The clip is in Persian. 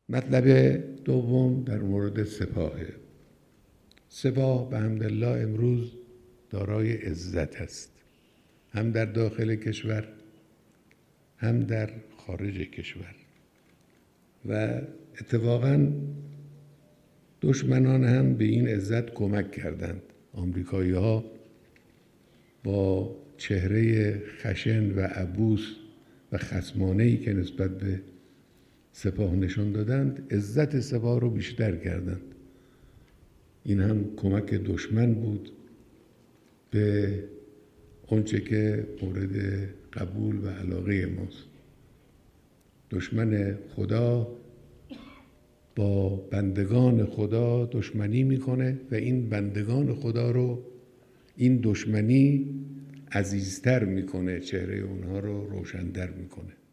مطلب دوم در مورد سپاهه. سپاه به حمدالله امروز دارای عزت است، هم در داخل کشور هم در خارج کشور، و اتفاقاً دشمنان هم به این عزت کمک کردند. آمریکایی‌ها با چهره خشن و عبوس و خصمانه‌ای که نسبت به سپاه نشان دادند، عزت سپاه رو بیشتر کردند. این هم کمک دشمن بود به آنچه که مورد قبول و علاقه ماست. دشمن خدا با بندگان خدا دشمنی میکنه و این بندگان خدا رو این دشمنی عزیزتر میکنه، چهره اونها رو روشن‌تر میکنه.